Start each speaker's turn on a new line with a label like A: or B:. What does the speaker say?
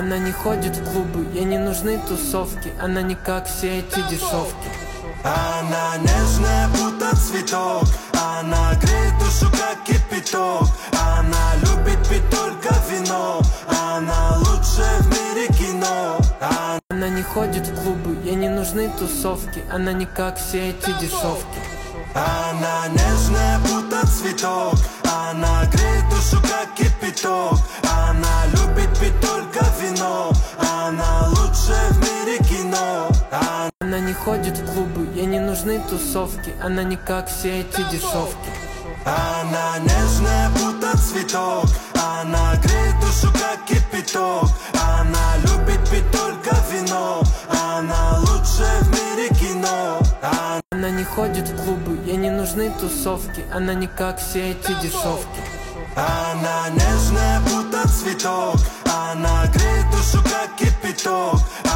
A: Она не ходит в клубы, ей не нужны тусовки. Она не как все эти дешевки.
B: Она нежная, будто цветок. Она греет душу, как кипяток. Она любит пить только вино. Она лучшая в мире кино.
A: Она не ходит в клубы, ей не нужны тусовки. Она не как все эти дешевки.
B: Она нежная, будто цветок. Она греет душу, как кипяток. Она любит пить только вино. Она лучшая в мире кино.
A: Она не ходит в клубы, ей не нужны тусовки. Она не как все эти дешевки.
B: Она нежная, будто цветок. Она греет душу, как кипяток. Она любит пить только вино. Она лучшая в мире кино.
A: Она не ходит в клубы, ей не нужны тусовки. Она не как все эти дешевки.
B: Она нежная, будто цветок. Она греет душу, как кипяток.